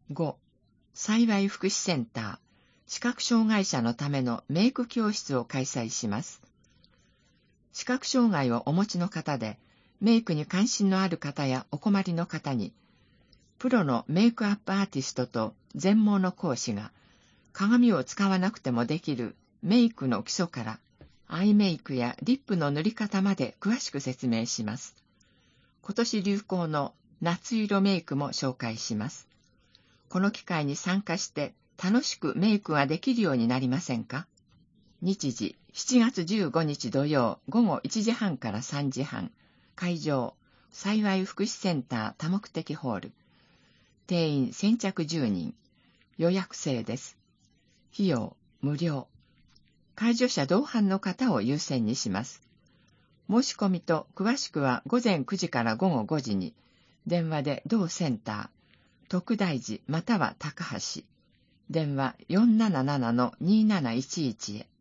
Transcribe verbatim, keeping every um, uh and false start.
ご、幸い福祉センター、視覚障害者のためのメイク教室を開催します。視覚障害をお持ちの方で、メイクに関心のある方やお困りの方に、プロのメイクアップアーティストと全盲の講師が、鏡を使わなくてもできるメイクの基礎から、アイメイクやリップの塗り方まで詳しく説明します。今年流行の夏色メイクも紹介します。この機会に参加して楽しくメイクができるようになりませんか？日時、しちがつじゅうごにち土曜午後いちじはんからさんじはん、会場、幸い福祉センター多目的ホール。定員先着じゅうにん。予約制です。費用、無料。介助者同伴の方を優先にします。申し込みと詳しくはごぜんくじからごごごじに、電話で同センター、徳大寺または高橋。電話 よんなななのにーなないちいち へ。